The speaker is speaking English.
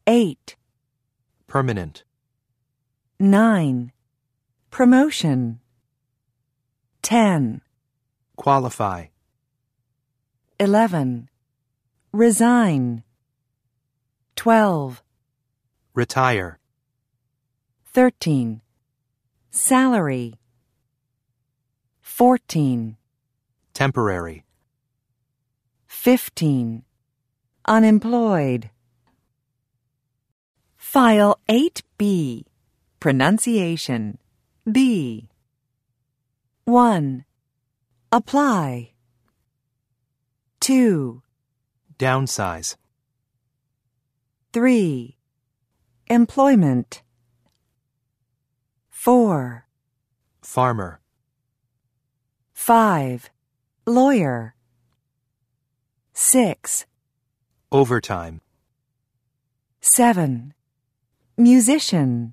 8. Permanent. 9. Promotion. 10. Qualify. 11. Resign. 12. Retire. 13. Salary. 14. Temporary. 15. Unemployed. File 8B. Pronunciation. B. 1. Apply. 2. Downsize. 3. Employment. 4. Farmer. 5. Lawyer. 6. Overtime. 7. Musician.